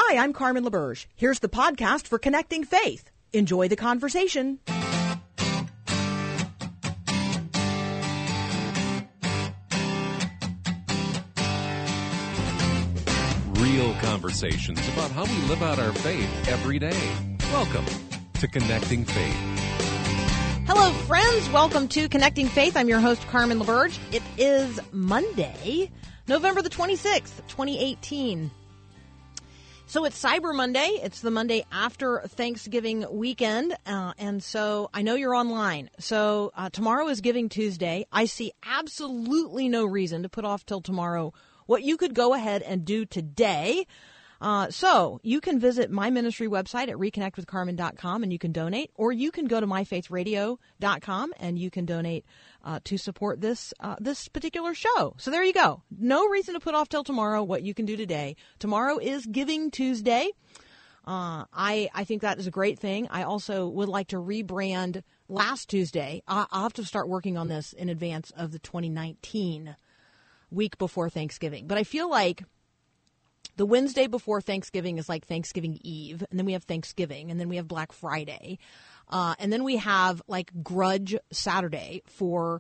Hi, I'm Carmen LaBerge. Here's the podcast for Connecting Faith. Enjoy the conversation. Real conversations about how we live out our faith every day. Welcome to Connecting Faith. Hello, friends. Welcome to Connecting Faith. I'm your host, Carmen LaBerge. It is Monday, November the 26th, 2018. So it's Cyber Monday. It's the Monday after Thanksgiving weekend. And so I know you're online. So tomorrow is Giving Tuesday. I see absolutely no reason to put off till tomorrow what you could go ahead and do today. So you can visit my ministry website at reconnectwithcarmen.com and you can donate, or you can go to myfaithradio.com and you can donate to support this particular show. So there you go. No reason to put off till tomorrow what you can do today. Tomorrow is Giving Tuesday. I think that is a great thing. I also would like to rebrand last Tuesday. I'll have to start working on this in advance of the 2019 week before Thanksgiving. But I feel like the Wednesday before Thanksgiving is like Thanksgiving Eve, and then we have Thanksgiving, and then we have Black Friday, and then we have like Grudge Saturday for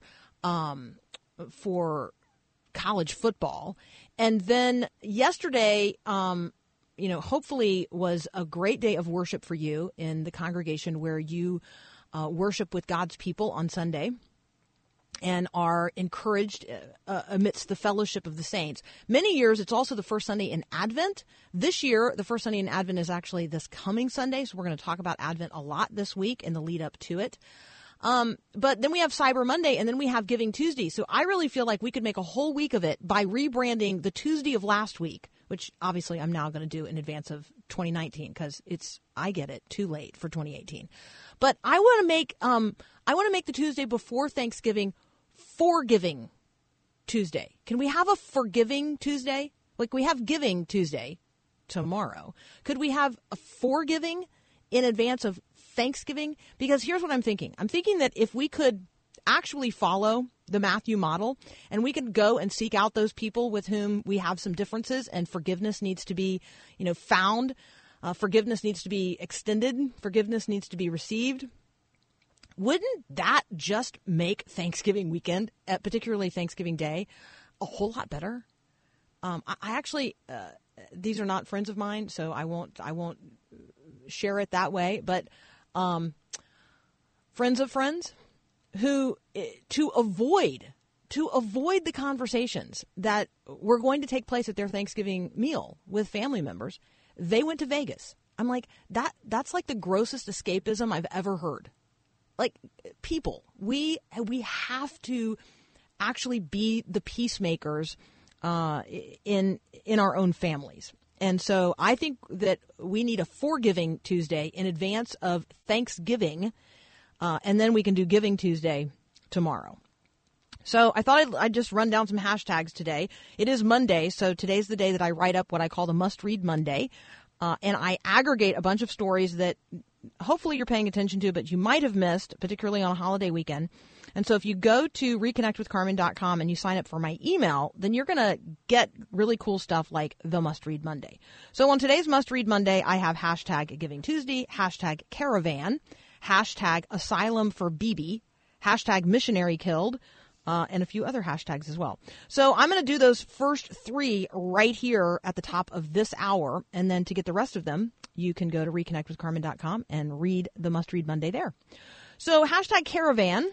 college football, and then yesterday, hopefully was a great day of worship for you in the congregation where you worship with God's people on Sunday and are encouraged amidst the fellowship of the saints. Many years, it's also the first Sunday in Advent. This year, the first Sunday in Advent is actually this coming Sunday, so we're going to talk about Advent a lot this week in the lead up to it. But then we have Cyber Monday, and then we have Giving Tuesday. So I really feel like we could make a whole week of it by rebranding the Tuesday of last week, which obviously I'm now going to do in advance of 2019 because I get it, too late for 2018. But I want to make the Tuesday before Thanksgiving Forgiving Tuesday. Can we have a Forgiving Tuesday? Like we have Giving Tuesday tomorrow. Could we have a Forgiving in advance of Thanksgiving? Because here's what I'm thinking. I'm thinking that if we could actually follow the Matthew model and we could go and seek out those people with whom we have some differences and forgiveness needs to be, found. Forgiveness needs to be extended. Forgiveness needs to be received. Wouldn't that just make Thanksgiving weekend, particularly Thanksgiving Day, a whole lot better? I actually, these are not friends of mine, so I won't share it that way. But friends of friends who, to avoid the conversations that were going to take place at their Thanksgiving meal with family members, they went to Vegas. I'm like, that's like the grossest escapism I've ever heard. Like, people, we have to actually be the peacemakers in our own families. And so I think that we need a Forgiving Tuesday in advance of Thanksgiving, and then we can do Giving Tuesday tomorrow. So I thought I'd just run down some hashtags today. It is Monday, so today's the day that I write up what I call the Must Read Monday, and I aggregate a bunch of stories that hopefully you're paying attention to, but you might have missed, particularly on a holiday weekend. And so if you go to reconnectwithcarmen.com and you sign up for my email, then you're going to get really cool stuff like the Must Read Monday. So on today's Must Read Monday, I have hashtag Giving Tuesday, hashtag Caravan, hashtag Asylum for Bibi, hashtag Missionary Killed, and a few other hashtags as well. So I'm going to do those first three right here at the top of this hour. And then to get the rest of them, you can go to reconnectwithcarmen.com and read the Must Read Monday there. So hashtag Caravan.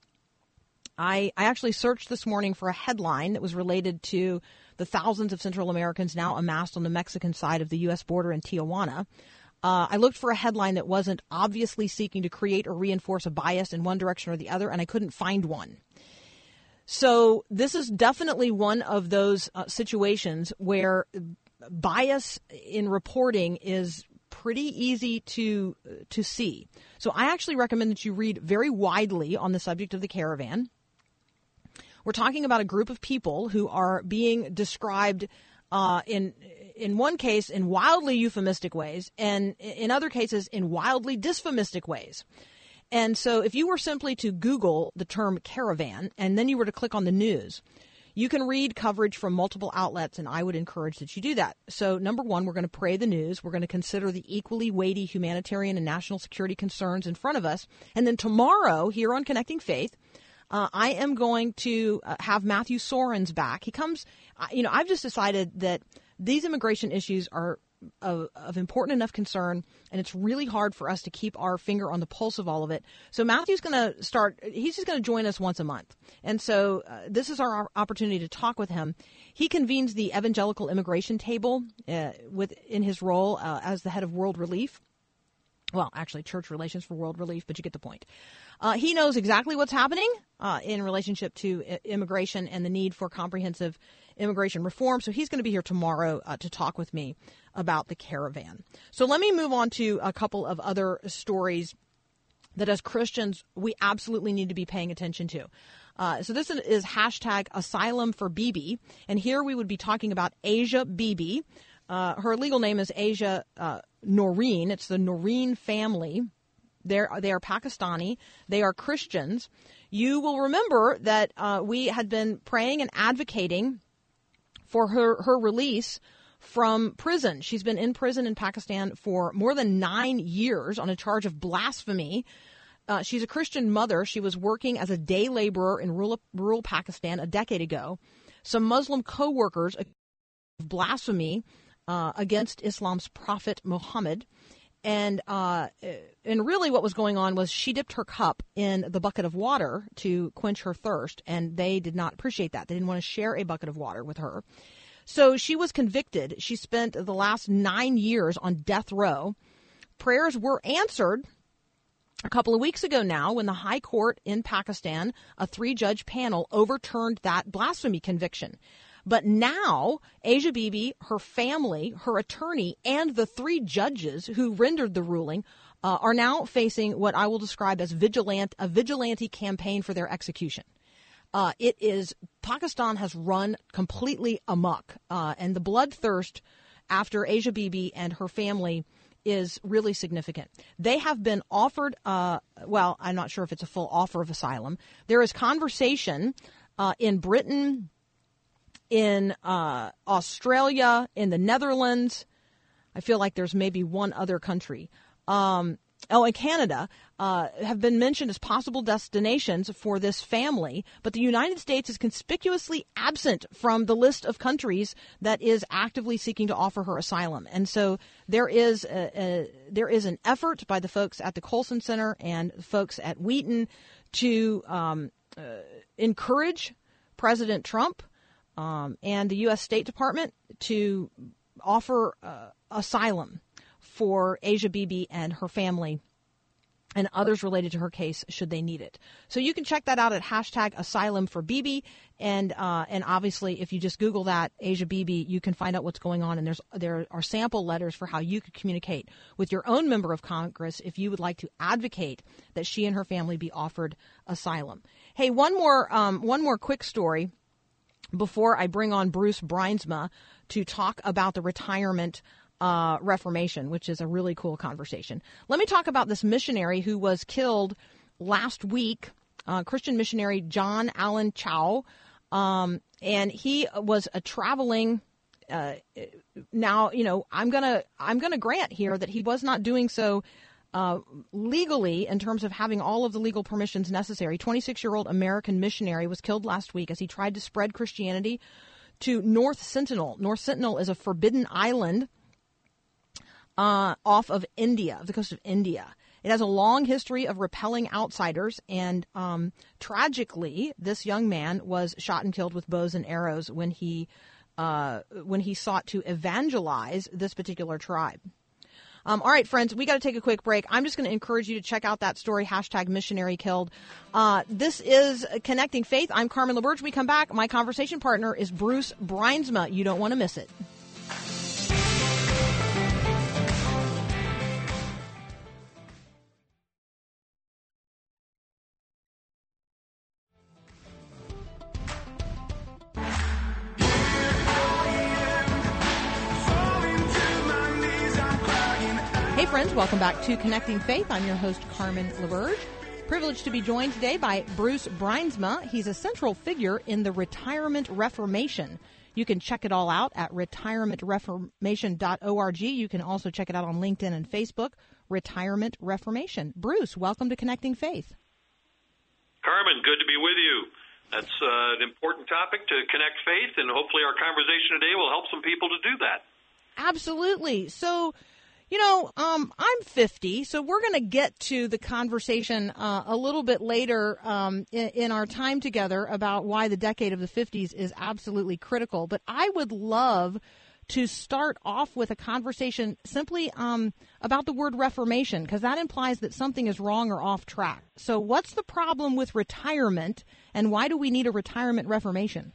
I actually searched this morning for a headline that was related to the thousands of Central Americans now amassed on the Mexican side of the U.S. border in Tijuana. I looked for a headline that wasn't obviously seeking to create or reinforce a bias in one direction or the other, and I couldn't find one. So this is definitely one of those situations where bias in reporting is pretty easy to see. So I actually recommend that you read very widely on the subject of the caravan. We're talking about a group of people who are being described in one case in wildly euphemistic ways, and in other cases in wildly dysphemistic ways. And so if you were simply to Google the term caravan and then you were to click on the news, You can read coverage from multiple outlets, and I would encourage that you do that. So, number one, we're going to pray the news. We're going to consider the equally weighty humanitarian and national security concerns in front of us. And then tomorrow, here on Connecting Faith, I am going to have Matthew Soerens back. He comes, I've just decided that these immigration issues are of important enough concern, and it's really hard for us to keep our finger on the pulse of all of it. So Matthew's going to he's just going to join us once a month. And so this is our opportunity to talk with him. He convenes the Evangelical Immigration Table in his role as the head of World Relief. Well, actually, Church Relations for World Relief, but you get the point. He knows exactly what's happening in relationship to immigration and the need for comprehensive immigration reform. So he's going to be here tomorrow to talk with me about the caravan. So let me move on to a couple of other stories that as Christians we absolutely need to be paying attention to. So this is hashtag Asylum for Bibi. And here we would be talking about Asia Bibi. Her legal name is Asia Noreen. It's the Noreen family. They are Pakistani. They are Christians. You will remember that we had been praying and advocating for her release from prison. She's been in prison in Pakistan for more than 9 years on a charge of blasphemy. She's a Christian mother. She was working as a day laborer in rural Pakistan a decade ago. Some Muslim co-workers accused her of blasphemy against Islam's prophet Muhammad. And really what was going on was she dipped her cup in the bucket of water to quench her thirst, and they did not appreciate that. They didn't want to share a bucket of water with her. So she was convicted. She spent the last 9 years on death row. Prayers were answered a couple of weeks ago now when the High Court in Pakistan, a 3-judge panel, overturned that blasphemy conviction. But now, Asia Bibi, her family, her attorney, and the 3 judges who rendered the ruling are now facing what I will describe as a vigilante campaign for their execution. Pakistan has run completely amok, and the bloodthirst after Asia Bibi and her family is really significant. They have been offered, I'm not sure if it's a full offer of asylum. There is conversation in Britain, in Australia, in the Netherlands. I feel like there's maybe one other country. And Canada have been mentioned as possible destinations for this family, but the United States is conspicuously absent from the list of countries that is actively seeking to offer her asylum. And so there is an effort by the folks at the Colson Center and folks at Wheaton to encourage President Trump and the U.S. State Department to offer asylum for Asia Bibi and her family and others related to her case should they need it. So you can check that out at hashtag Asylum for Bibi. And obviously, if you just Google that, Asia Bibi, you can find out what's going on. And there are sample letters for how you could communicate with your own member of Congress if you would like to advocate that she and her family be offered asylum. Hey, one more quick story before I bring on Bruce Brynsma to talk about the retirement Reformation, which is a really cool conversation. Let me talk about this missionary who was killed last week, Christian missionary John Allen Chau, and he was a traveling. Now, I'm gonna grant here that he was not doing so legally in terms of having all of the legal permissions necessary. 26-year-old American missionary was killed last week as he tried to spread Christianity to North Sentinel. North Sentinel is a forbidden island off of India, the coast of India. It has a long history of repelling outsiders, and tragically, this young man was shot and killed with bows and arrows when he sought to evangelize this particular tribe. All right, friends, we got to take a quick break. I'm just going to encourage you to check out that story, hashtag missionary killed. This is Connecting Faith. I'm Carmen LaBerge. We come back. My conversation partner is Bruce Brynsma. You don't want to miss it. Hey friends, welcome back to Connecting Faith. I'm your host, Carmen LaBerge. Privileged to be joined today by Bruce Brynsma. He's a central figure in the Retirement Reformation. You can check it all out at retirementreformation.org. You can also check it out on LinkedIn and Facebook, Retirement Reformation. Bruce, welcome to Connecting Faith. Carmen, good to be with you. That's an important topic to connect faith, and hopefully our conversation today will help some people to do that. Absolutely. So, I'm 50, so we're going to get to the conversation a little bit later in our time together about why the decade of the 50s is absolutely critical. But I would love to start off with a conversation simply about the word reformation, because that implies that something is wrong or off track. So what's the problem with retirement, and why do we need a retirement reformation?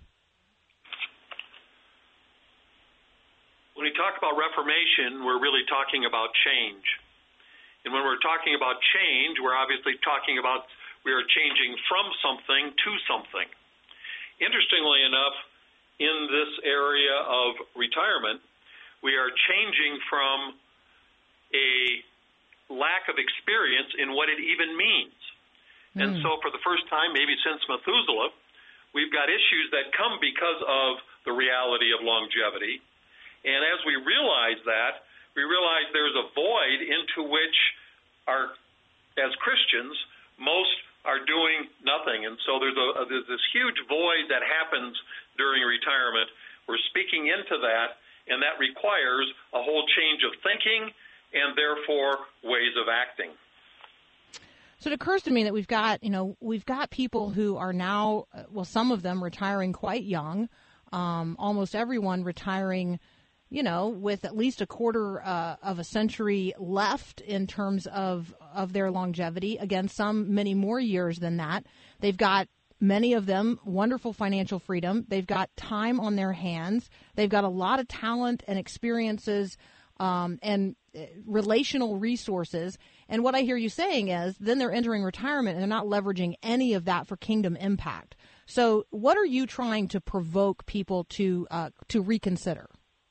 When we talk about reformation, we're really talking about change. And when we're talking about change, we're obviously talking about we are changing from something to something. Interestingly enough, in this area of retirement, we are changing from a lack of experience in what it even means. And so for the first time, maybe since Methuselah, we've got issues that come because of the reality of longevity. And as we realize that, we realize there's a void into which as Christians, most are doing nothing. And so there's this huge void that happens during retirement. We're speaking into that, and that requires a whole change of thinking and therefore ways of acting. So it occurs to me that we've got people who are now, some of them retiring quite young, almost everyone retiring with at least a quarter of a century left in terms of their longevity. Again, many more years than that. They've got, many of them, wonderful financial freedom. They've got time on their hands. They've got a lot of talent and experiences and relational resources. And what I hear you saying is then they're entering retirement and they're not leveraging any of that for kingdom impact. So what are you trying to provoke people to reconsider?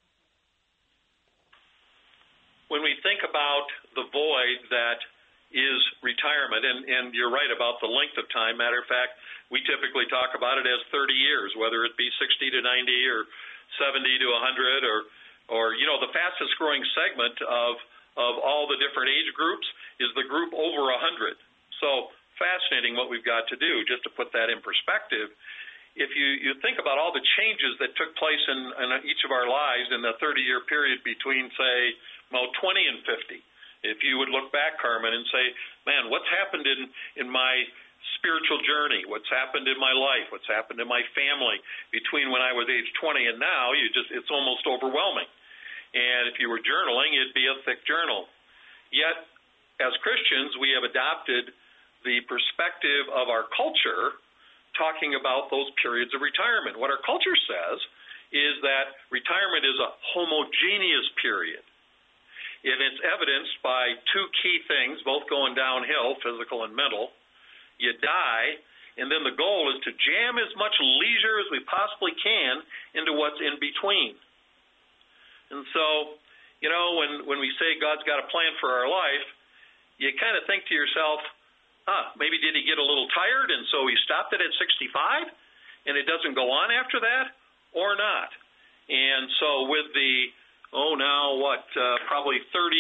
When we think about the void that is retirement, and you're right about the length of time. Matter of fact, we typically talk about it as 30 years, whether it be 60 to 90 or 70 to 100 or the fastest growing segment of all the different age groups is the group over 100. So fascinating what we've got to do. Just to put that in perspective, if you think about all the changes that took place in each of our lives in the 30-year period between, say, 20 and 50. If you would look back, Carmen, and say, man, what's happened in my spiritual journey? What's happened in my life? What's happened in my family between when I was age 20 and now? It's almost overwhelming. And if you were journaling, it'd be a thick journal. Yet, as Christians, we have adopted the perspective of our culture talking about those periods of retirement. What our culture says is that retirement is a homogeneous period. And it's evidenced by two key things, both going downhill, physical and mental. You die, and then the goal is to jam as much leisure as we possibly can into what's in between. And so, when we say God's got a plan for our life, you kind of think to yourself, maybe did he get a little tired and so he stopped it at 65 and it doesn't go on after that, or not? And so with the probably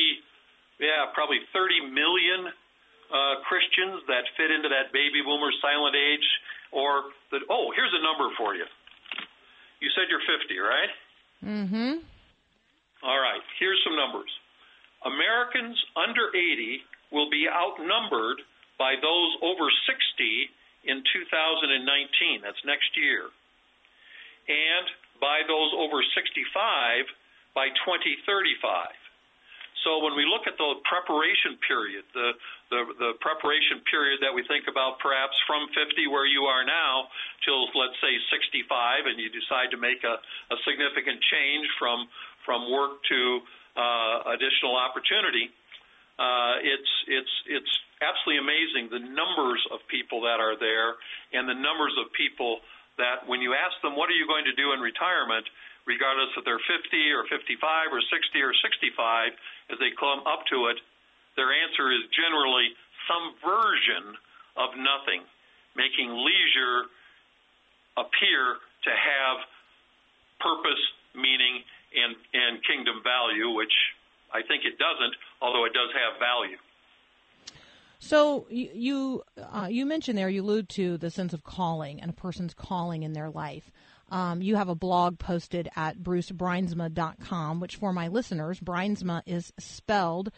30 million Christians that fit into that baby boomer silent age, here's a number for you. You said you're 50, right? Mm-hmm. All right, here's some numbers. Americans under 80 will be outnumbered by those over 60 in 2019. That's next year. And by those over 65 by 2035. So when we look at the preparation period, the preparation period that we think about perhaps from 50 where you are now till, let's say, 65, and you decide to make a significant change from work to additional opportunity, it's absolutely amazing the numbers of people that are there and the numbers of people that when you ask them, what are you going to do in retirement, regardless if they're 50 or 55 or 60 or 65, as they come up to it, their answer is generally some version of nothing, making leisure appear to have purpose, meaning, and kingdom value, which I think it doesn't, although it does have value. So you mentioned there, you allude to the sense of calling and a person's calling in their life. You have a blog posted at brucebrynsma.com, which for my listeners, Brynsma is spelled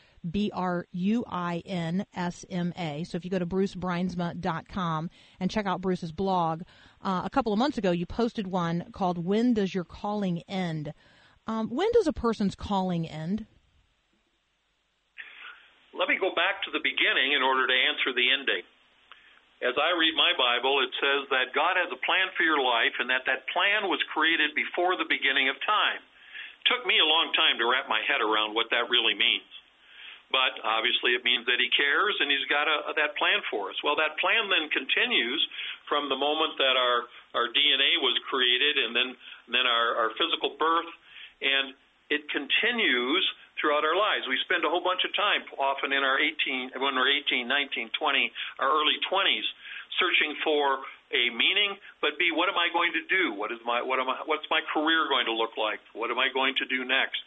Bruinsma. So if you go to brucebrynsma.com and check out Bruce's blog, a couple of months ago you posted one called "When Does Your Calling End?" When does a person's calling end? Let me go back to the beginning in order to answer the ending. As I read my Bible, it says that God has a plan for your life and that plan was created before the beginning of time. It took me a long time to wrap my head around what that really means. But obviously it means that He cares and He's got that plan for us. Well, that plan then continues from the moment that our DNA was created and then our physical birth, and it continues throughout our lives. We spend a whole bunch of time, often in when we're 18, 19, 20, our early 20s, searching for A, meaning, but B, what am I going to do? What's my career going to look like? What am I going to do next?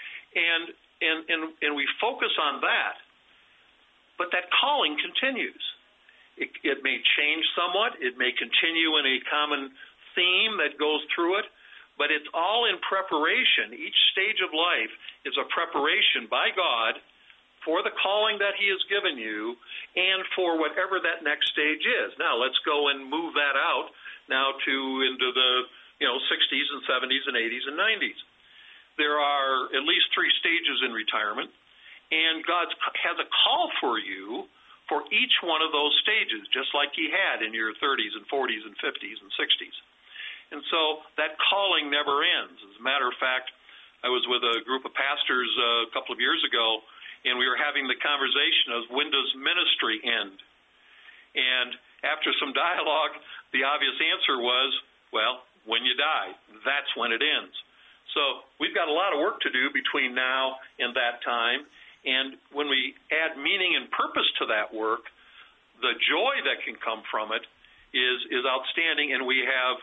And we focus on that, but that calling continues. It may change somewhat. It may continue in a common theme that goes through it, but it's all in preparation. Each stage of life is a preparation by God for the calling that He has given you and for whatever that next stage is. Now, let's go and move that out now into the 60s and 70s and 80s and 90s. There are at least 3 stages in retirement, and God has a call for you for each one of those stages, just like He had in your 30s and 40s and 50s and 60s. And so that calling never ends. As a matter of fact, I was with a group of pastors a couple of years ago, and we were having the conversation of when does ministry end? And after some dialogue, the obvious answer was, well, when you die, that's when it ends. So we've got a lot of work to do between now and that time, and when we add meaning and purpose to that work, the joy that can come from it is outstanding, and we have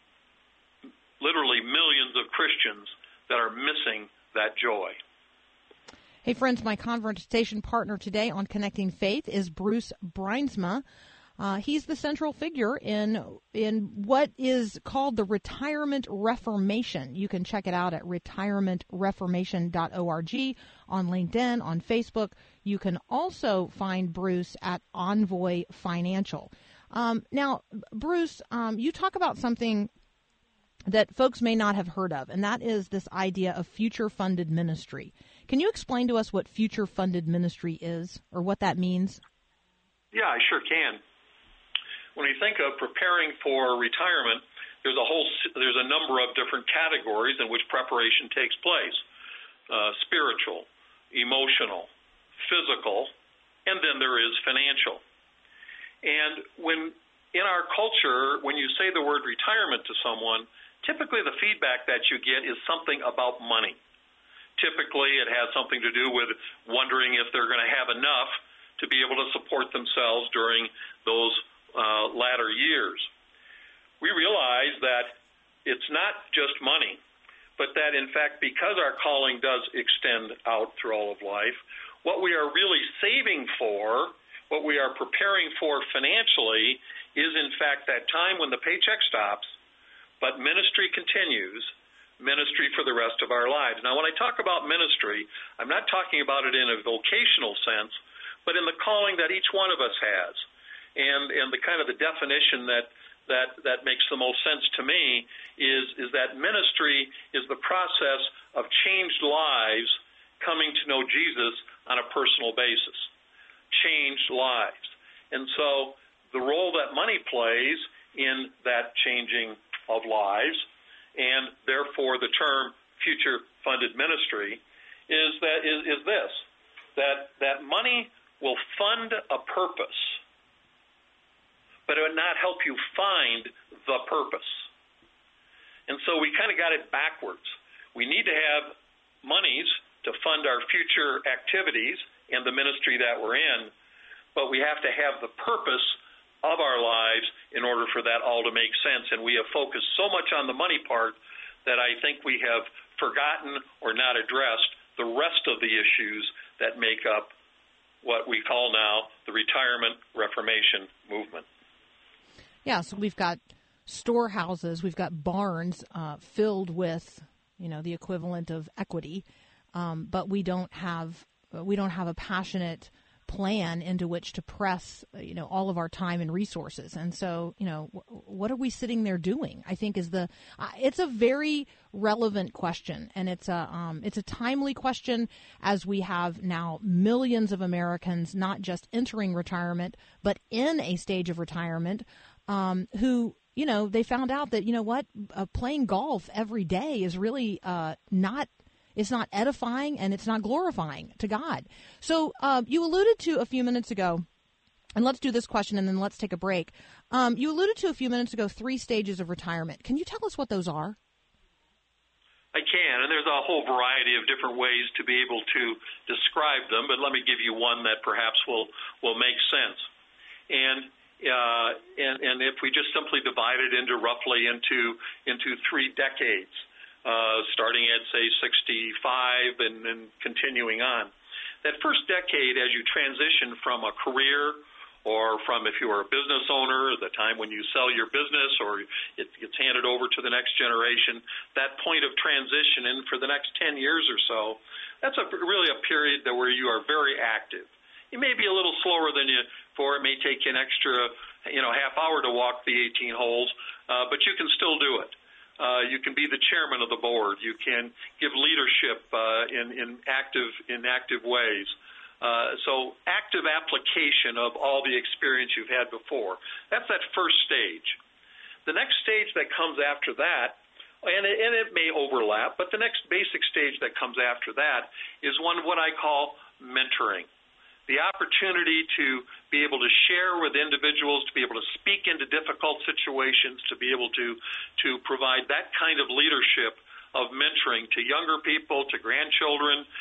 literally millions of Christians that are missing that joy. Hey, friends, my conversation partner today on Connecting Faith is Bruce Brynsma. He's the central figure in what is called the Retirement Reformation. You can check it out at retirementreformation.org, on LinkedIn, on Facebook. You can also find Bruce at Envoy Financial. Now, Bruce, you talk about something that folks may not have heard of, and that is this idea of future-funded ministry. Can you explain to us what future-funded ministry is, or what that means? Yeah, I sure can. When you think of preparing for retirement, there's a number of different categories in which preparation takes place: spiritual, emotional, physical, and then there is financial. And when in our culture, when you say the word retirement to someone, typically the feedback that you get is something about money. Typically it has something to do with wondering if they're going to have enough to be able to support themselves during those latter years. We realize that it's not just money, but that in fact, because our calling does extend out through all of life, what we are really saving for, what we are preparing for financially, is in fact that time when the paycheck stops, but ministry continues, ministry for the rest of our lives. Now, when I talk about ministry, I'm not talking about it in a vocational sense, but in the calling that each one of us has. And the kind of the definition that makes the most sense to me is that ministry is the process of changed lives coming to know Jesus on a personal basis. Changed lives. And so the role that money plays in that changing of lives, and therefore the term future-funded ministry, is that money will fund a purpose, but it would not help you find the purpose. And so we kind of got it backwards. We need to have monies to fund our future activities and the ministry that we're in, but we have to have the purpose of our lives in order for that all to make sense. And we have focused so much on the money part that I think we have forgotten or not addressed the rest of the issues that make up what we call now the retirement reformation movement. Yeah, so we've got storehouses, we've got barns filled with, the equivalent of equity, but we don't have a passionate plan into which to press, all of our time and resources. And so, what are we sitting there doing? I think it's a very relevant question, and it's a timely question as we have now millions of Americans not just entering retirement, but in a stage of retirement, who, they found out that, playing golf every day is really it's not edifying and it's not glorifying to God. So you alluded to a few minutes ago, and let's do this question and then let's take a break. You alluded to a few minutes ago 3 stages of retirement. Can you tell us what those are? I can, and there's a whole variety of different ways to be able to describe them, but let me give you one that perhaps will make sense. And if we just simply divide it into roughly into 3 decades, starting at, say, 65 and continuing on. That first decade, as you transition from a career or from, if you are a business owner, the time when you sell your business or it gets handed over to the next generation, that point of transition, and for the next 10 years or so, that's really a period where you are very active. You may be a little slower than you for. It may take you an extra, half hour to walk the 18 holes, but you can still do it. You can be the chairman of the board. You can give leadership in active ways. So active application of all the experience you've had before. That's that first stage. The next stage that comes after that, and it may overlap, but the next basic stage that comes after that is what I call mentoring. The opportunity to be able to share with individuals, to be able to speak into difficult situations, to be able to provide that kind of leadership of mentoring to younger people, to grandchildren,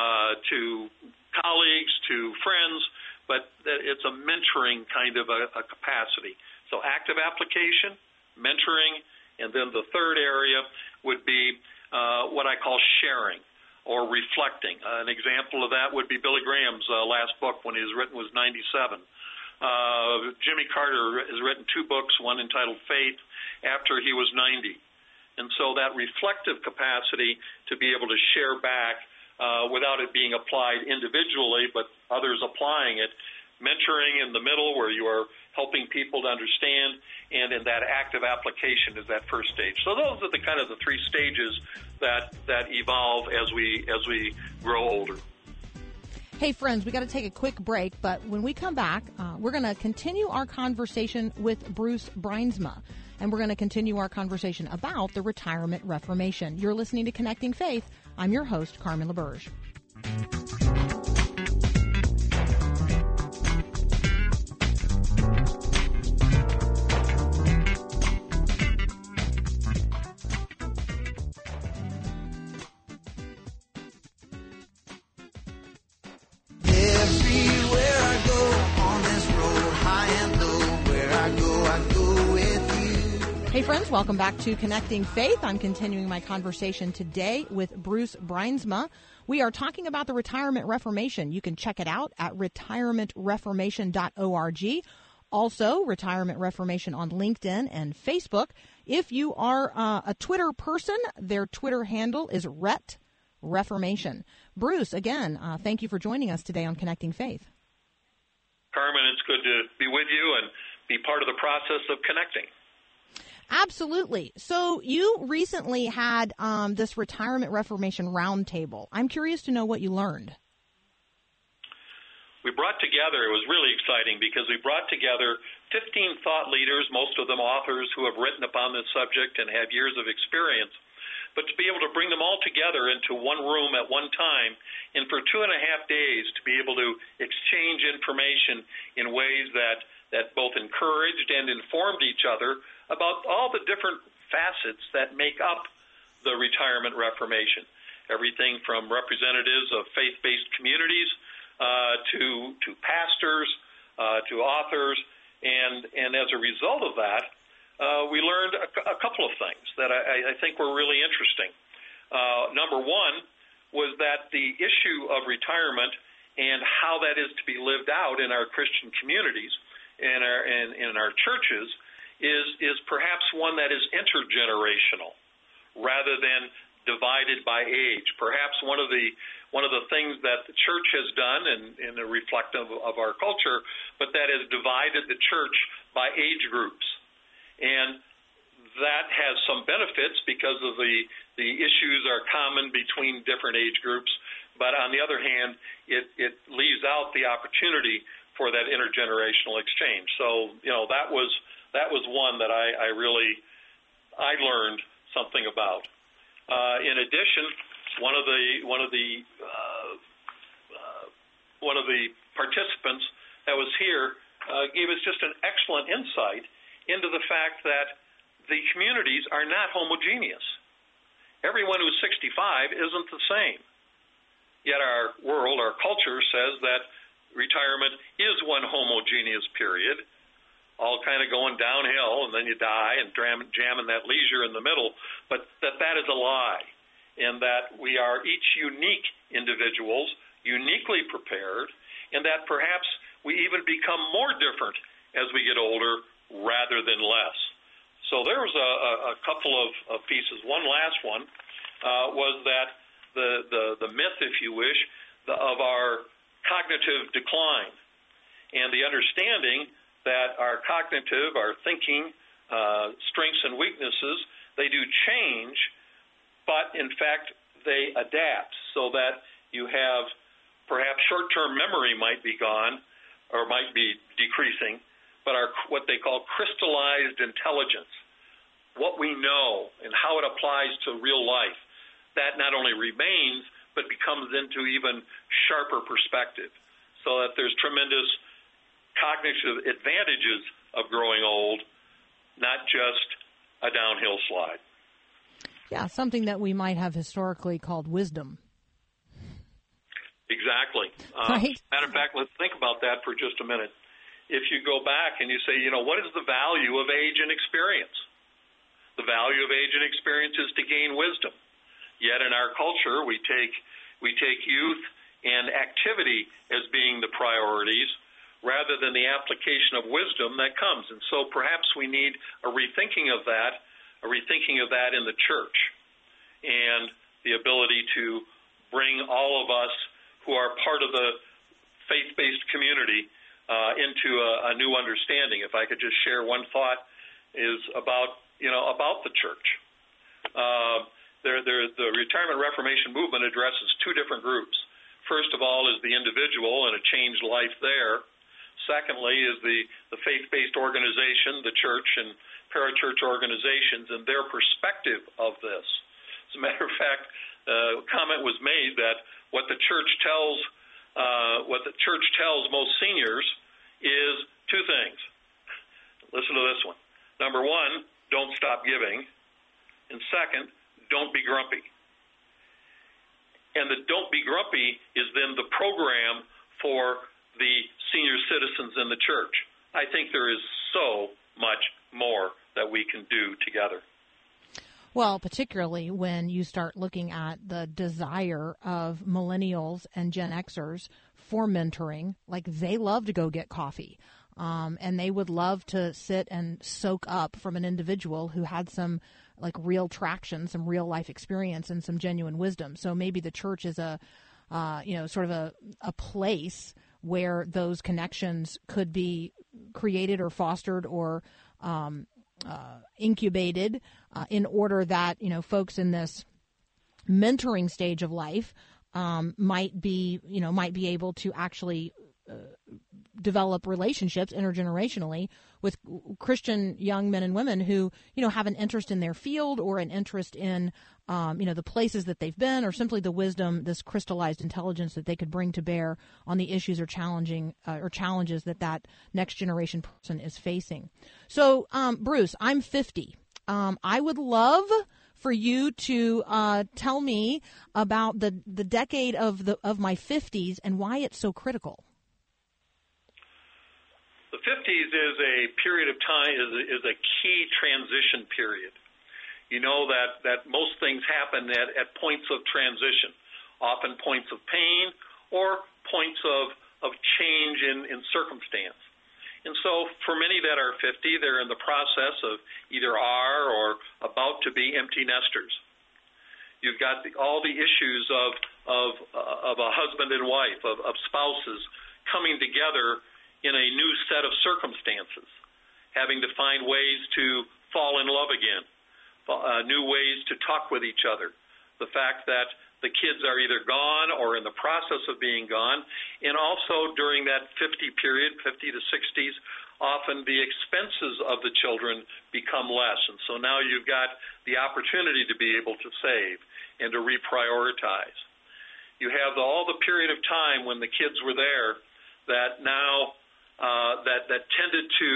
to colleagues, to friends, but it's a mentoring kind of a capacity. So active application, mentoring, and then the third area would be what I call sharing or reflecting. An example of that would be Billy Graham's last book when he was written was 97. Jimmy Carter has written 2 books, one entitled Faith, after he was 90. And so that reflective capacity to be able to share back without it being applied individually, but others applying it, mentoring in the middle where you are helping people to understand, and in that active application is that first stage. So those are the kind of the 3 stages that evolve as we grow older. Hey, friends, we got to take a quick break, but when we come back, we're going to continue our conversation with Bruce Brynsma, and we're going to continue our conversation about the retirement reformation. You're listening to Connecting Faith. I'm your host, Carmen LaBerge. Hey friends, welcome back to Connecting Faith. I'm continuing my conversation today with Bruce Brynsma. We are talking about the Retirement Reformation. You can check it out at retirementreformation.org. Also, Retirement Reformation on LinkedIn and Facebook. If you are a Twitter person, their Twitter handle is Ret Reformation. Bruce, again, thank you for joining us today on Connecting Faith. Carmen, it's good to be with you and be part of the process of connecting. Absolutely. So you recently had this Retirement Reformation Roundtable. I'm curious to know what you learned. We brought together, it was really exciting because we brought together 15 thought leaders, most of them authors who have written upon this subject and have years of experience, but to be able to bring them all together into one room at one time and for 2.5 days to be able to exchange information in ways that both encouraged and informed each other about all the different facets that make up the retirement reformation. Everything from representatives of faith-based communities to pastors, to authors, And as a result of that, we learned a couple of things that I think were really interesting. Number one was that the issue of retirement and how that is to be lived out in our Christian communities and in our churches is perhaps one that is intergenerational rather than divided by age. Perhaps one of the things that the church has done, and reflective of our culture, but that has divided the church by age groups. And that has some benefits because of the issues are common between different age groups. But on the other hand, it leaves out the opportunity for that intergenerational exchange. So, that was one that I learned something about. In addition, one of the participants that was here gave us just an excellent insight into the fact that the communities are not homogeneous. Everyone who's 65 isn't the same. Yet our world, our culture says that retirement is one homogeneous period, all kind of going downhill, and then you die and jamming that leisure in the middle. But that is a lie, and that we are each unique individuals, uniquely prepared, and that perhaps we even become more different as we get older rather than less. So there was a couple of pieces. One last one was that the myth, if you wish, of our cognitive decline, and the understanding that our cognitive, our thinking, strengths and weaknesses, they do change, but in fact they adapt, so that you have perhaps short-term memory might be gone or might be decreasing, but what they call crystallized intelligence, what we know and how it applies to real life, that not only remains but becomes into even sharper perspective, so that there's tremendous cognitive advantages of growing old, not just a downhill slide. Yeah, something that we might have historically called wisdom. Exactly. Right? Matter of fact, let's think about that for just a minute. If you go back and you say, what is the value of age and experience? The value of age and experience is to gain wisdom. Yet in our culture, we take youth and activity as being the priorities, rather than the application of wisdom that comes. And so perhaps we need a rethinking of that in the church, and the ability to bring all of us who are part of the faith-based community into a new understanding. If I could just share one thought, is about the church. The Retirement Reformation movement addresses two different groups. First of all is the individual and a changed life there. Secondly is the faith-based organization, the church and parachurch organizations, and their perspective of this. As a matter of fact, a comment was made that what the church tells most seniors is two things. Listen to this one. Number one, don't stop giving. And second, don't be grumpy. And the don't be grumpy is then the program for the senior citizens in the church. I think there is so much more that we can do together. Well, particularly when you start looking at the desire of millennials and Gen Xers for mentoring, like they love to go get coffee. And they would love to sit and soak up from an individual who had some like real traction, some real life experience, and some genuine wisdom. So maybe the church is a place where those connections could be created or fostered or incubated in order that, folks in this mentoring stage of life might be able to actually develop relationships intergenerationally with Christian young men and women who, have an interest in their field or an interest in, the places that they've been, or simply the wisdom, this crystallized intelligence that they could bring to bear on the issues or challenges that next generation person is facing. So, Bruce, I'm 50. I would love for you to tell me about the decade of my 50s and why it's so critical. The 50s is a period of time, is a key transition period. You know that most things happen at points of transition, often points of pain or points of change in circumstance. And so for many that are 50, they're in the process of either are or about to be empty nesters. You've got all the issues of a husband and wife, of spouses coming together in a new set of circumstances, having to find ways to fall in love again, new ways to talk with each other. The fact that the kids are either gone or in the process of being gone, and also during that 50 period, 50 to 60s, often the expenses of the children become less. And so now you've got the opportunity to be able to save and to reprioritize. You have all the period of time when the kids were there that now that tended to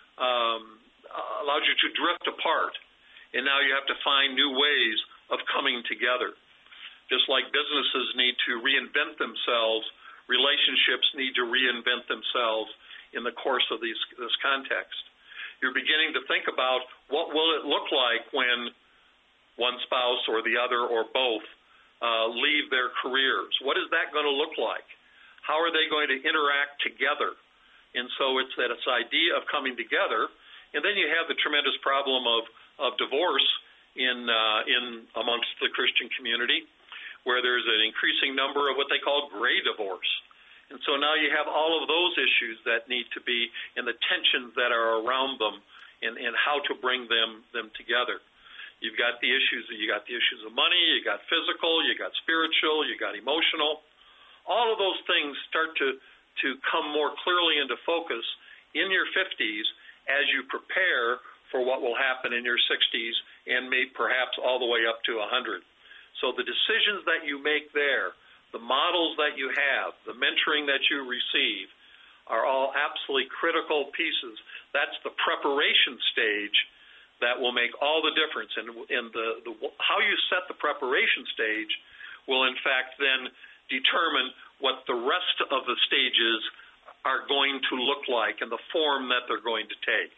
allowed you to drift apart, and now you have to find new ways of coming together. Just like businesses need to reinvent themselves, relationships need to reinvent themselves in the course of this context. You're beginning to think about what will it look like when one spouse or the other or both leave their careers. What is that going to look like? How are they going to interact together? And so it's that idea of coming together. And then you have the tremendous problem of divorce in amongst the Christian community, where there's an increasing number of what they call gray divorce. And so now you have all of those issues that need to be, and the tensions that are around them, and how to bring them together. You got the issues of money, you got physical, you got spiritual, you got emotional. All of those things start to come more clearly into focus in your 50s as you prepare for what will happen in your 60s and maybe perhaps all the way up to 100. So the decisions that you make there, the models that you have, the mentoring that you receive are all absolutely critical pieces. That's the preparation stage that will make all the difference. And the how you set the preparation stage will, in fact, then determine what the rest of the stages are going to look like and the form that they're going to take.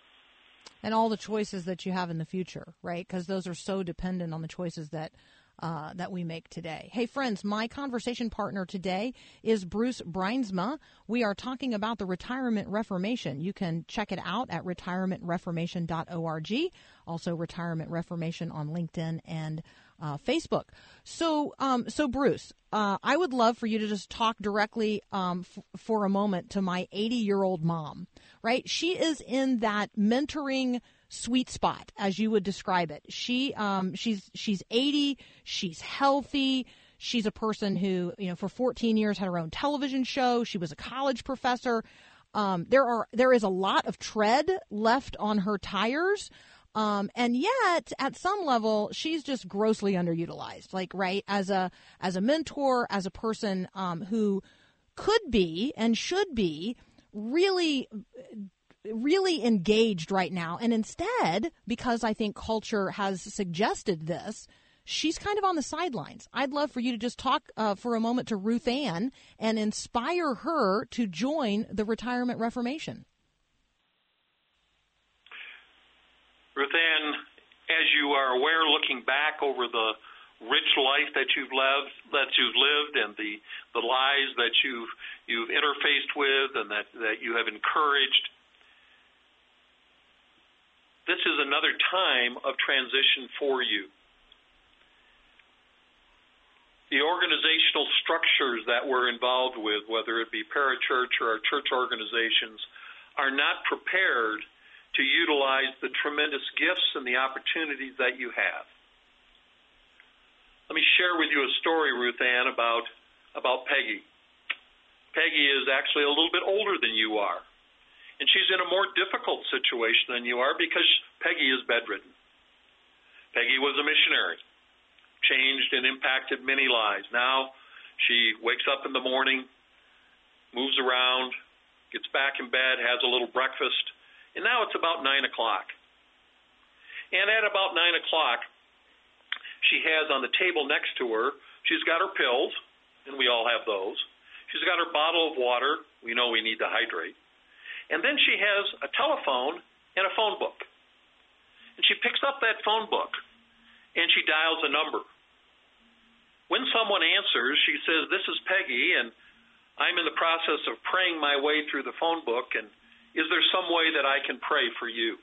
And all the choices that you have in the future, right? Because those are so dependent on the choices that we make today. Hey, friends, my conversation partner today is Bruce Brynsma. We are talking about the Retirement Reformation. You can check it out at retirementreformation.org, also Retirement Reformation on LinkedIn and Facebook. So Bruce, I would love for you to just talk directly for a moment to my 80-year-old mom, right? She is in that mentoring sweet spot, as you would describe it. She's 80, she's healthy. She's a person who, for 14 years had her own television show. She was a college professor. There is a lot of tread left on her tires. And yet, at some level, she's just grossly underutilized. Right, as a mentor, as a person who could be and should be really engaged right now. And instead, because I think culture has suggested this, she's kind of on the sidelines. I'd love for you to just talk for a moment to Ruth Ann and inspire her to join the Retirement Reformation. Ruth Ann, as you are aware, looking back over the rich life that you've lived, and the lives that you've interfaced with and that you have encouraged, this is another time of transition for you. The organizational structures that we're involved with, whether it be parachurch or our church organizations, are not prepared to utilize the tremendous gifts and the opportunities that you have. Let me share with you a story, Ruth Ann, about Peggy. Peggy is actually a little bit older than you are, and she's in a more difficult situation than you are because Peggy is bedridden. Peggy was a missionary, changed and impacted many lives. Now she wakes up in the morning, moves around, gets back in bed, has a little breakfast, and now it's about 9 o'clock. And at about 9 o'clock, she has on the table next to her, she's got her pills, and we all have those. She's got her bottle of water. We know we need to hydrate. And then she has a telephone and a phone book. And she picks up that phone book, and she dials a number. When someone answers, she says, "This is Peggy, and I'm in the process of praying my way through the phone book, and is there some way that I can pray for you?"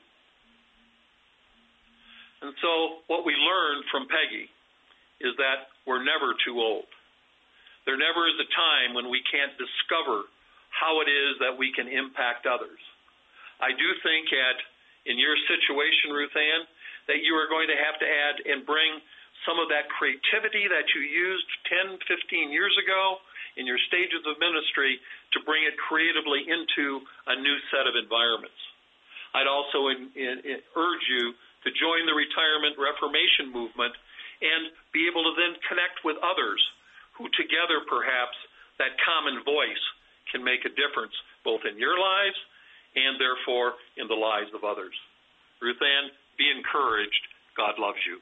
And so what we learned from Peggy is that we're never too old. There never is a time when we can't discover how it is that we can impact others. I do think in your situation, Ruth Ann, that you are going to have to add and bring some of that creativity that you used 10, 15 years ago in your stages of ministry to bring it creatively into a new set of environments. I'd also urge you to join the Retirement Reformation movement and be able to then connect with others who together perhaps that common voice can make a difference both in your lives and therefore in the lives of others. Ruth Ann, be encouraged. God loves you.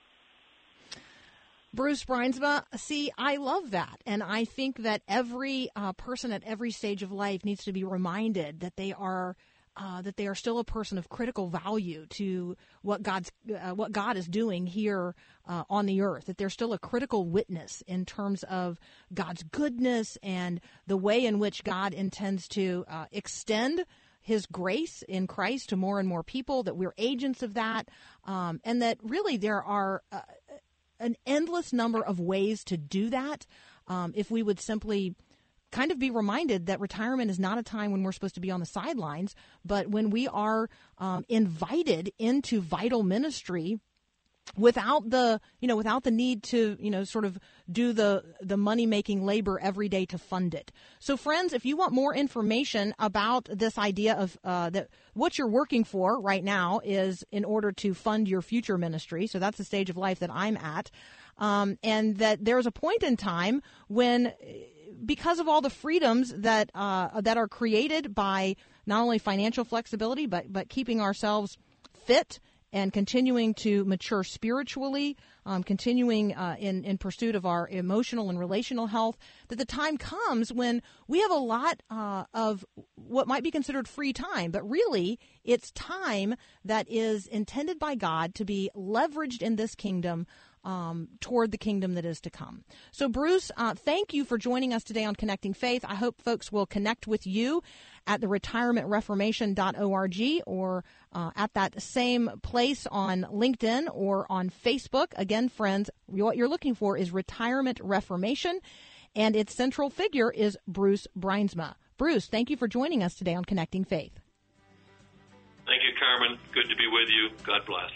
Bruce Bruinsma, see, I love that. And I think that every person at every stage of life needs to be reminded that they are still a person of critical value to what God is doing here on the earth, that they're still a critical witness in terms of God's goodness and the way in which God intends to extend His grace in Christ to more and more people, that we're agents of that, and that really there are an endless number of ways to do that if we would simply kind of be reminded that retirement is not a time when we're supposed to be on the sidelines, but when we are invited into vital ministry without the need to, sort of do the money-making labor every day to fund it. So, friends, if you want more information about this idea of that what you're working for right now is in order to fund your future ministry, so that's the stage of life that I'm at, and that there's a point in time when, because of all the freedoms that are created by not only financial flexibility, but keeping ourselves fit and continuing to mature spiritually, continuing in pursuit of our emotional and relational health, that the time comes when we have a lot of what might be considered free time, but really it's time that is intended by God to be leveraged in this kingdom toward the kingdom that is to come. So, Bruce, thank you for joining us today on Connecting Faith. I hope folks will connect with you at the retirementreformation.org or at that same place on LinkedIn or on Facebook. Again, friends, what you're looking for is Retirement Reformation, and its central figure is Bruce Bruinsma. Bruce, thank you for joining us today on Connecting Faith. Thank you, Carmen. Good to be with you. God bless.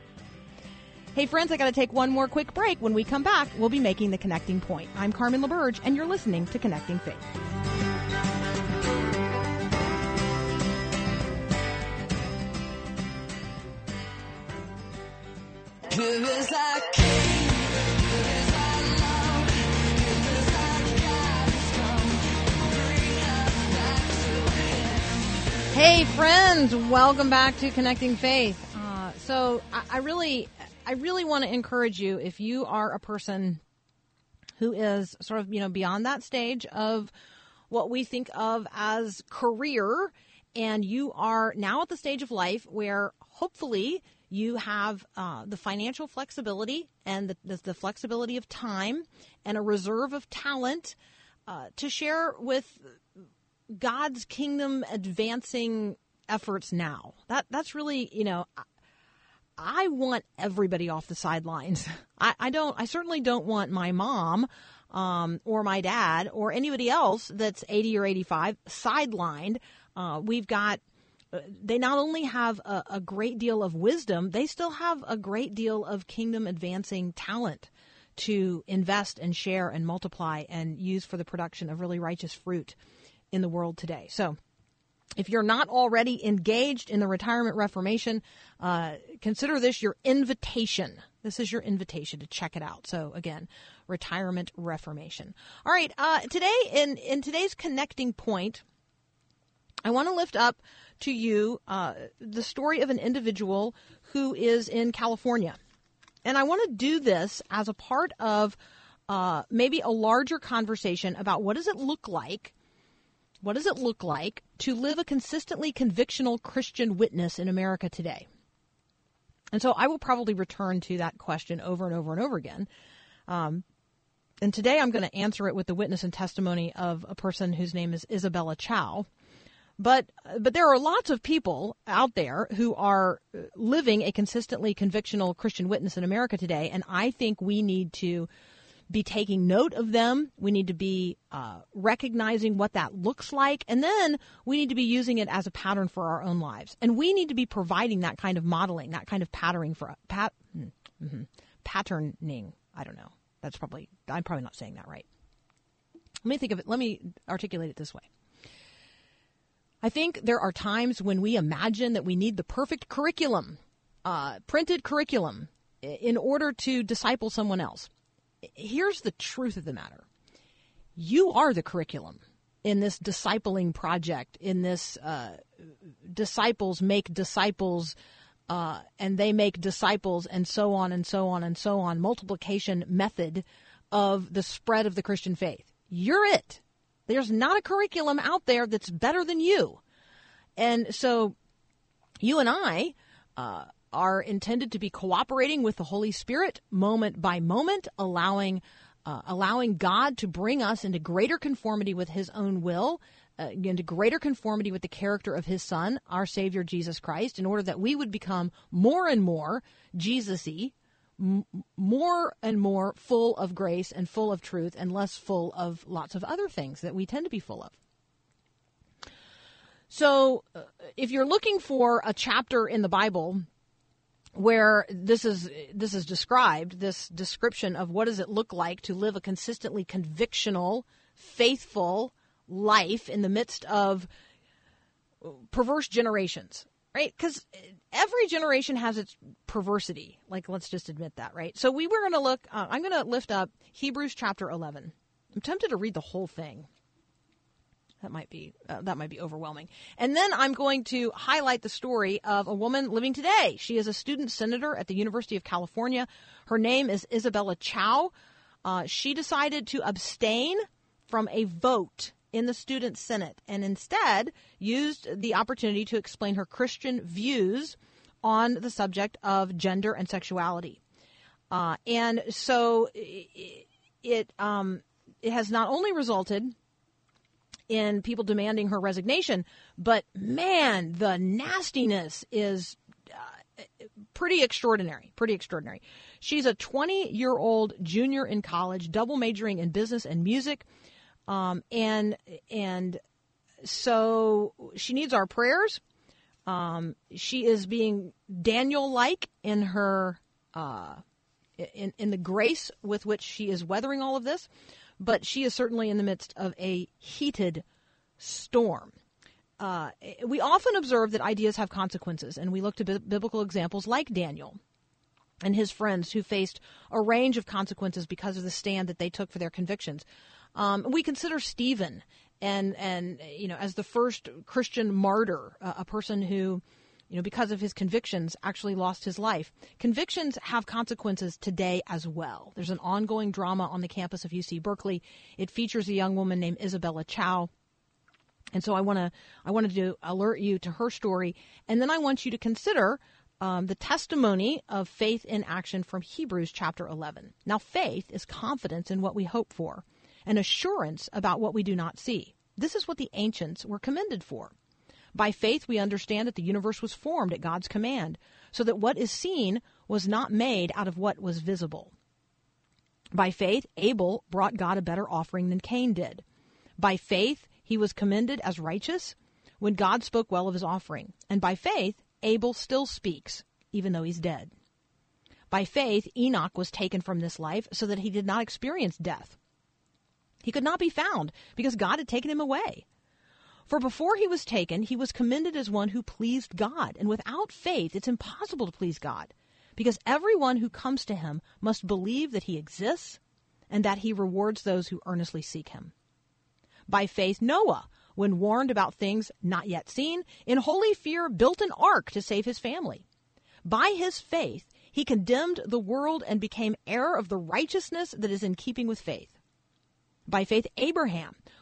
Hey, friends, I got to take one more quick break. When we come back, we'll be making the connecting point. I'm Carmen LaBerge, and you're listening to Connecting Faith. Hey, friends, welcome back to Connecting Faith. So I really want to encourage you, if you are a person who is sort of, beyond that stage of what we think of as career, and you are now at the stage of life where hopefully you have the financial flexibility and the flexibility of time and a reserve of talent to share with God's kingdom advancing efforts now. That's really, I want everybody off the sidelines. I certainly don't want my mom or my dad or anybody else that's 80 or 85 sidelined. They not only have a great deal of wisdom, they still have a great deal of kingdom advancing talent to invest and share and multiply and use for the production of really righteous fruit in the world today. So, if you're not already engaged in the Retirement Reformation, consider this your invitation. This is your invitation to check it out. So again, Retirement Reformation. All right. Today, in today's connecting point, I want to lift up to you the story of an individual who is in California. And I want to do this as a part of maybe a larger conversation about what does it look like What does it look like to live a consistently convictional Christian witness in America today? And so I will probably return to that question over and over and over again. And today I'm going to answer it with the witness and testimony of a person whose name is Isabella Chow. But there are lots of people out there who are living a consistently convictional Christian witness in America today, and I think we need to be taking note of them. We need to be recognizing what that looks like, and then we need to be using it as a pattern for our own lives. And we need to be providing that kind of modeling, that kind of patterning for patterning. I don't know. I'm probably not saying that right. Let me articulate it this way. I think there are times when we imagine that we need the perfect curriculum, printed curriculum, in order to disciple someone else. Here's the truth of the matter. You are the curriculum in this discipling project, in this disciples make disciples, and they make disciples, and so on and so on and so on, multiplication method of the spread of the Christian faith. You're it. There's not a curriculum out there that's better than you. And so you and I are intended to be cooperating with the Holy Spirit moment by moment, allowing God to bring us into greater conformity with his own will, into greater conformity with the character of his Son, our Savior Jesus Christ, in order that we would become more and more Jesus-y, more and more full of grace and full of truth, and less full of lots of other things that we tend to be full of. So if you're looking for a chapter in the Bible where this is described, this description of what does it look like to live a consistently convictional, faithful life in the midst of perverse generations, right? Because every generation has its perversity. Like, let's just admit that, right? So we were going to look, I'm going to lift up Hebrews chapter 11. I'm tempted to read the whole thing. That might be overwhelming. And then I'm going to highlight the story of a woman living today. She is a student senator at the University of California. Her name is Isabella Chow. She decided to abstain from a vote in the student senate and instead used the opportunity to explain her Christian views on the subject of gender and sexuality. And so it has not only resulted in people demanding her resignation, but man, the nastiness is pretty extraordinary. She's a 20-year-old junior in college, double majoring in business and music. And so she needs our prayers. She is being Daniel-like in her, in the grace with which she is weathering all of this, but she is certainly in the midst of a heated storm. We often observe that ideas have consequences, and we look to biblical examples like Daniel and his friends who faced a range of consequences because of the stand that they took for their convictions. We consider Stephen and as the first Christian martyr, a person who, because of his convictions, actually lost his life. Convictions have consequences today as well. There's an ongoing drama on the campus of UC Berkeley. It features a young woman named Isabella Chow. And so I wanted to alert you to her story. And then I want you to consider the testimony of faith in action from Hebrews chapter 11. Now, faith is confidence in what we hope for, an assurance about what we do not see. This is what the ancients were commended for. By faith, we understand that the universe was formed at God's command, so that what is seen was not made out of what was visible. By faith, Abel brought God a better offering than Cain did. By faith, he was commended as righteous when God spoke well of his offering. And by faith, Abel still speaks, even though he's dead. By faith, Enoch was taken from this life so that he did not experience death. He could not be found because God had taken him away. For before he was taken, he was commended as one who pleased God. And without faith, it's impossible to please God, because everyone who comes to him must believe that he exists and that he rewards those who earnestly seek him. By faith, Noah, when warned about things not yet seen, in holy fear built an ark to save his family. By his faith, he condemned the world and became heir of the righteousness that is in keeping with faith. By faith, Abraham,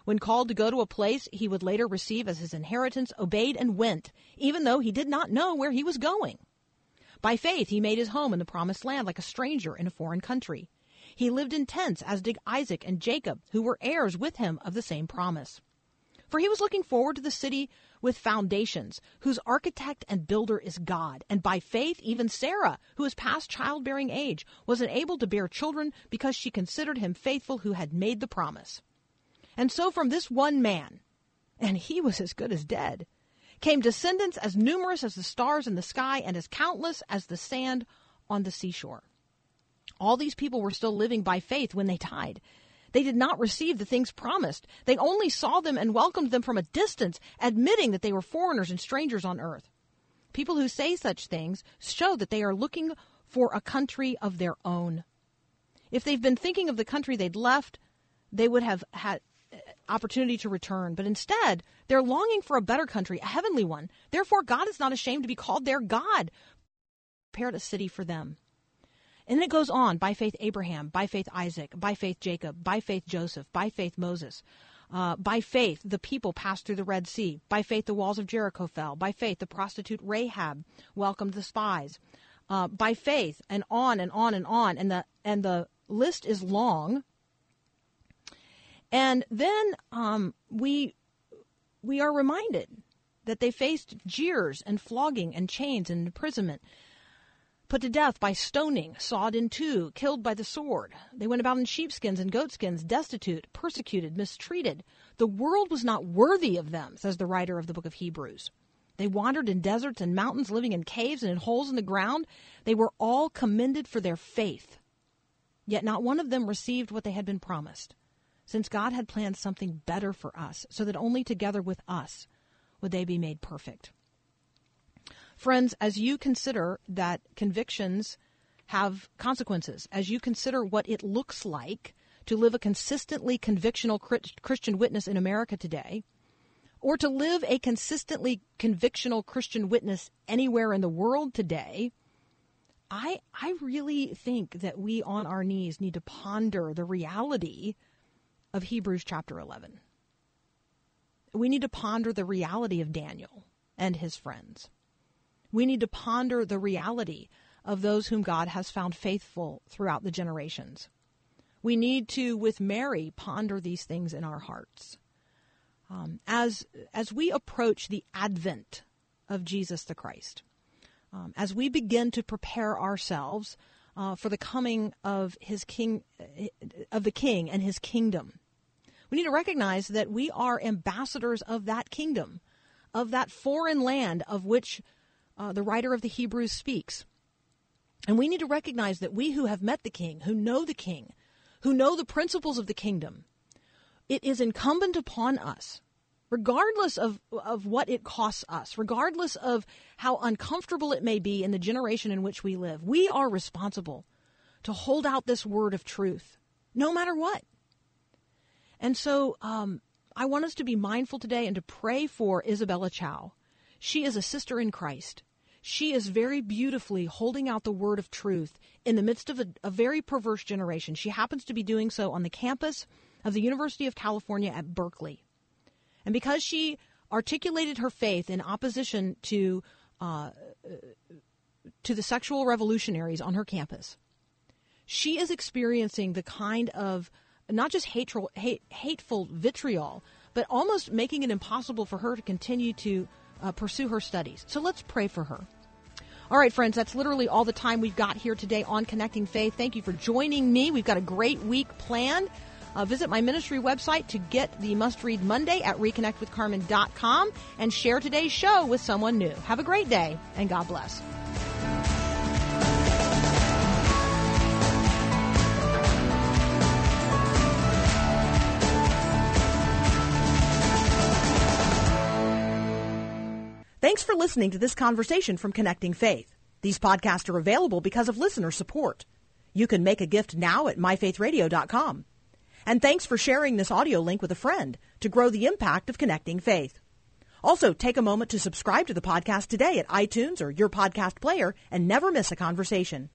When called to go to a place he would later receive as his inheritance, obeyed and went, even though he did not know where he was going. By faith, he made his home in the promised land like a stranger in a foreign country. He lived in tents, as did Isaac and Jacob, who were heirs with him of the same promise. For he was looking forward to the city with foundations, whose architect and builder is God. And by faith, even Sarah, who is past childbearing age, was unable to bear children because she considered him faithful who had made the promise. And so from this one man, and he was as good as dead, came descendants as numerous as the stars in the sky and as countless as the sand on the seashore. All these people were still living by faith when they died. They did not receive the things promised. They only saw them and welcomed them from a distance, admitting that they were foreigners and strangers on earth. People who say such things show that they are looking for a country of their own. If they've been thinking of the country they'd left, they would have had opportunity to return. But instead, they're longing for a better country, a heavenly one. Therefore, God is not ashamed to be called their God. Prepared a city for them. And then it goes on, by faith Abraham, by faith Isaac, by faith Jacob, by faith Joseph, by faith Moses. By faith the people passed through the Red Sea. By faith the walls of Jericho fell. By faith the prostitute Rahab welcomed the spies. By faith, and on and on and on. And the list is long. And then we are reminded that they faced jeers and flogging and chains and imprisonment, put to death by stoning, sawed in two, killed by the sword. They went about in sheepskins and goatskins, destitute, persecuted, mistreated. The world was not worthy of them, says the writer of the book of Hebrews. They wandered in deserts and mountains, living in caves and in holes in the ground. They were all commended for their faith. Yet not one of them received what they had been promised, since God had planned something better for us, so that only together with us would they be made perfect. Friends, as you consider that convictions have consequences, as you consider what it looks like to live a consistently convictional Christian witness in America today, or to live a consistently convictional Christian witness anywhere in the world today, I really think that we on our knees need to ponder the reality of Hebrews chapter 11. We need to ponder the reality of Daniel and his friends. We need to ponder the reality of those whom God has found faithful throughout the generations. We need to, with Mary, ponder these things in our hearts. As we approach the advent of Jesus the Christ, as we begin to prepare ourselves for the coming of his King, of the King and his kingdom, we need to recognize that we are ambassadors of that kingdom, of that foreign land of which the writer of the Hebrews speaks. And we need to recognize that we who have met the King, who know the principles of the kingdom, it is incumbent upon us, regardless of what it costs us, regardless of how uncomfortable it may be in the generation in which we live, we are responsible to hold out this word of truth, no matter what. And so I want us to be mindful today and to pray for Isabella Chow. She is a sister in Christ. She is very beautifully holding out the word of truth in the midst of a very perverse generation. She happens to be doing so on the campus of the University of California at Berkeley. And because she articulated her faith in opposition to the sexual revolutionaries on her campus, she is experiencing the kind of not just hateful vitriol, but almost making it impossible for her to continue to pursue her studies. So let's pray for her. All right, friends, that's literally all the time we've got here today on Connecting Faith. Thank you for joining me. We've got a great week planned. Visit my ministry website to get the must-read Monday at reconnectwithcarmen.com and share today's show with someone new. Have a great day, and God bless. Thanks for listening to this conversation from Connecting Faith. These podcasts are available because of listener support. You can make a gift now at myfaithradio.com. And thanks for sharing this audio link with a friend to grow the impact of Connecting Faith. Also, take a moment to subscribe to the podcast today at iTunes or your podcast player and never miss a conversation.